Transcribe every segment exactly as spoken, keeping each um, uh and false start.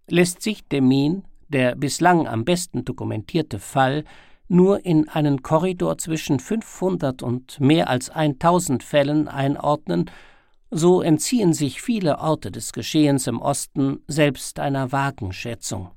lässt sich Demmin, der bislang am besten dokumentierte Fall, nur in einen Korridor zwischen fünfhundert und mehr als tausend Fällen einordnen, so entziehen sich viele Orte des Geschehens im Osten selbst einer vagen Schätzung.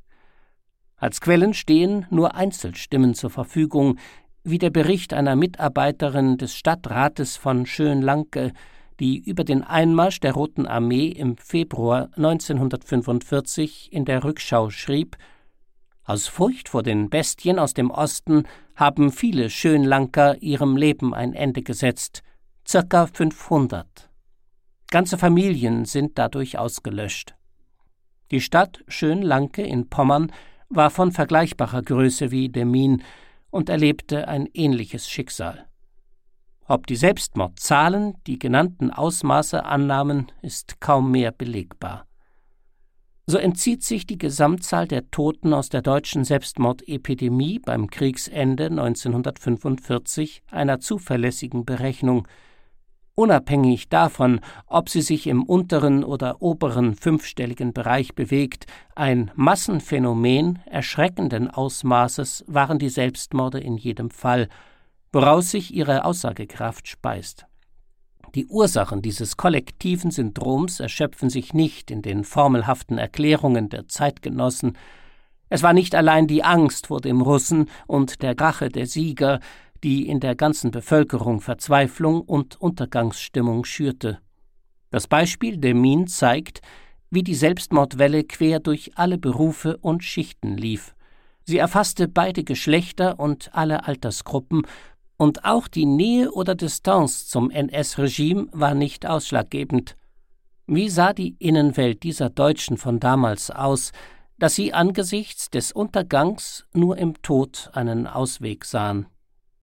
Als Quellen stehen nur Einzelstimmen zur Verfügung, wie der Bericht einer Mitarbeiterin des Stadtrates von Schönlanke, die über den Einmarsch der Roten Armee im Februar neunzehnhundertfünfundvierzig in der Rückschau schrieb: Aus Furcht vor den Bestien aus dem Osten haben viele Schönlanker ihrem Leben ein Ende gesetzt, circa fünfhundert. Ganze Familien sind dadurch ausgelöscht. Die Stadt Schönlanke in Pommern war von vergleichbarer Größe wie Demmin und erlebte ein ähnliches Schicksal. Ob die Selbstmordzahlen die genannten Ausmaße annahmen, ist kaum mehr belegbar. So entzieht sich die Gesamtzahl der Toten aus der deutschen Selbstmordepidemie beim Kriegsende neunzehnhundertfünfundvierzig einer zuverlässigen Berechnung. Unabhängig davon, ob sie sich im unteren oder oberen fünfstelligen Bereich bewegt, ein Massenphänomen erschreckenden Ausmaßes waren die Selbstmorde in jedem Fall, woraus sich ihre Aussagekraft speist. Die Ursachen dieses kollektiven Syndroms erschöpfen sich nicht in den formelhaften Erklärungen der Zeitgenossen. Es war nicht allein die Angst vor dem Russen und der Rache der Sieger, die in der ganzen Bevölkerung Verzweiflung und Untergangsstimmung schürte. Das Beispiel Demmin zeigt, wie die Selbstmordwelle quer durch alle Berufe und Schichten lief. Sie erfasste beide Geschlechter und alle Altersgruppen, und auch die Nähe oder Distanz zum N S-Regime war nicht ausschlaggebend. Wie sah die Innenwelt dieser Deutschen von damals aus, dass sie angesichts des Untergangs nur im Tod einen Ausweg sahen?